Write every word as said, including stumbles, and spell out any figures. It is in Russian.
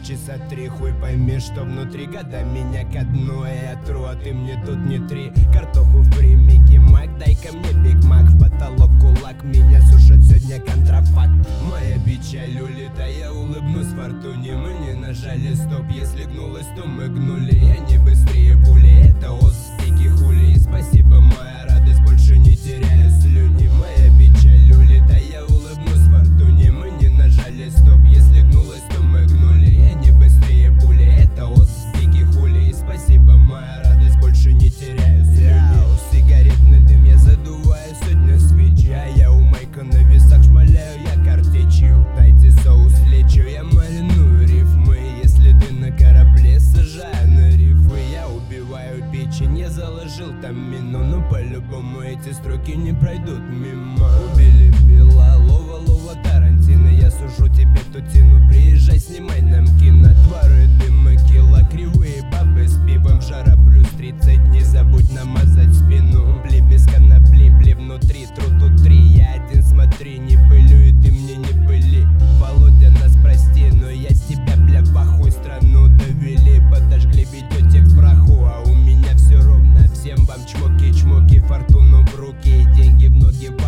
часа три. Хуй пойми, что внутри, года меня ко дну. Я тру, а ты мне тут не три. Картоху фри, Микки Мак, дай-ка мне Биг Мак. В потолок кулак, меня сушит сегодня контрафакт. Моя печаль улетая, улыбнусь фортуне. Мы не нажали стоп, если гнулась, то мы гнули. Я не быстрее пули, это оспики хули. Спасибо, моя радость, больше не теряю слюни. Моя печаль улетая, улыбнусь фортуне. Мы не нажали стоп, если гнулась, то мы гнули. Я не быстрее пули, это оспики хули. Спасибо, моя радость, больше не теряю слюни. Сигаретный дым я задуваю, сегодня свеча. Я у Майка на весах шмаляю, я картечью. Дайте соус, лечу, я мариную рифмы. Если ты на корабле, сажаю на рифы. Я убиваю печень, я заложил там мину. Но по-любому эти строки не пройдут мимо. Убили Билла, лова, лова Тарантино. Я сужу тебе тутину, приезжай, снимай нам кино. Дворы, дыма, кило, кривые бабы с пивом. Жара плюс тридцать, не забудь намазать спину. Бли без конопли, бли внутри, тру тут три. Я один, смотри, не пылю, и ты мне не пыли. Володя, нас прости, но я с тебя, бля, в ахуй. Страну довели, подожгли, ведете к праху. А у меня все ровно, всем вам чмоки-чмоки, фортуну в руки и деньги в ноги.